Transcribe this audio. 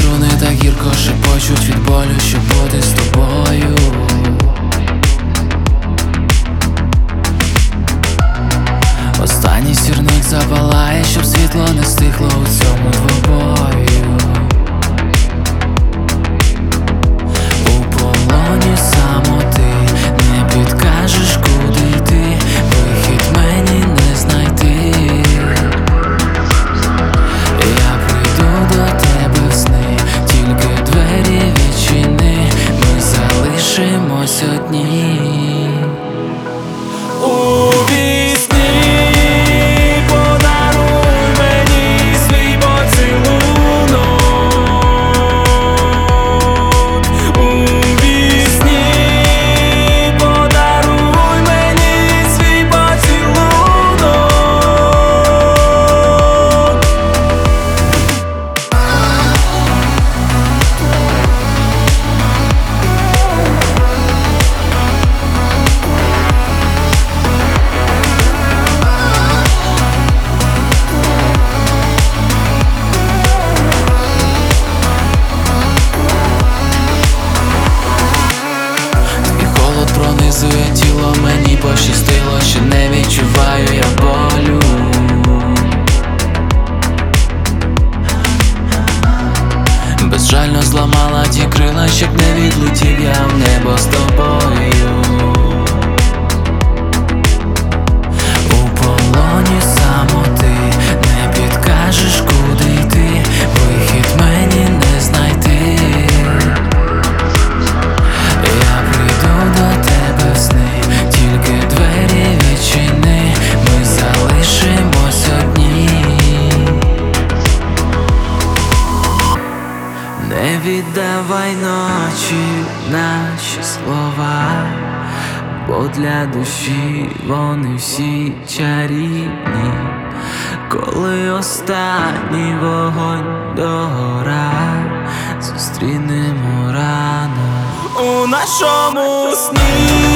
струни так гірко шепочуть від болю, щоб бути з тобою. Останній сірник запалає, щоб світло не стихло у цьому двобою. У полоні самоти, не підкажеш, куди йти, вихід мені не знайти. Я прийду до тебе в сни, тільки двері відчини, ми залишимось одні. Пронизує тіло, мені пощастило, що не відчуваю я болю. Безжально зламала ті крила, щоб не відлетів я в небо з тобою. У полоні самоти, не підкажеш, куди йти, вихід мені не знайти. Я прийду до тебе в сни, тільки двері відчини, ми залишимось одні. Не віддавай ночі наші слова, бо для душі вони всі чарівні. Коли останній вогонь догора, зустрінемо рано у нашому сні.